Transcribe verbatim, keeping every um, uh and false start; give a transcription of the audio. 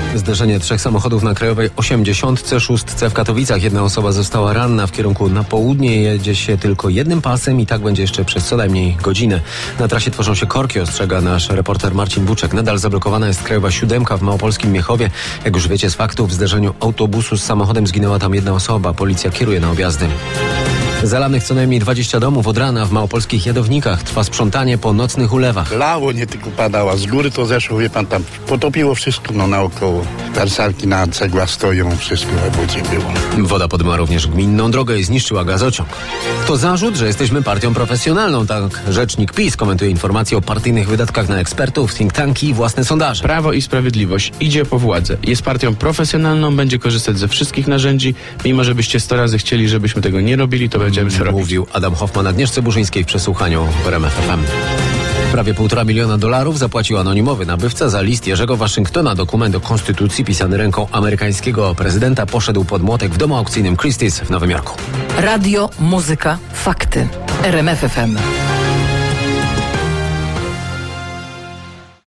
Zderzenie trzech samochodów na Krajowej osiemdziesiątce szóstce w Katowicach. Jedna osoba została ranna. W kierunku na południe jedzie się tylko jednym pasem i tak będzie jeszcze przez co najmniej godzinę. Na trasie tworzą się korki, ostrzega nasz reporter Marcin Buczek. Nadal zablokowana jest Krajowa siódemka w małopolskim Miechowie. Jak już wiecie z faktów, w zderzeniu autobusu z samochodem zginęła tam jedna osoba. Policja kieruje na objazdy. Zalanych co najmniej dwadzieścia domów od rana w małopolskich Jadownikach. Trwa sprzątanie po nocnych ulewach. Lało, nie tylko padała. Z góry to zeszło, wie pan, tam potopiło wszystko no naokoło. Tarsalki na cegłach stoją, wszystko w wodzie było. Woda podmyła również gminną drogę i zniszczyła gazociąg. To zarzut, że jesteśmy partią profesjonalną. Tak rzecznik PiS komentuje informacje o partyjnych wydatkach na ekspertów, think tanki i własne sondaże. Prawo i Sprawiedliwość idzie po władzę. Jest partią profesjonalną, będzie korzystać ze wszystkich narzędzi. Mimo, żebyście sto razy chcieli, żebyśmy tego nie robili, to będziemy to robić. Mówił Adam Hoffman Agnieszce Burzyńskiej w przesłuchaniu w R M F F M. Prawie półtora miliona dolarów zapłacił anonimowy nabywca za list Jerzego Waszyngtona. Dokument o konstytucji pisany ręką amerykańskiego prezydenta poszedł pod młotek w domu aukcyjnym Christie's w Nowym Jorku. Radio, muzyka, fakty. R M F F M.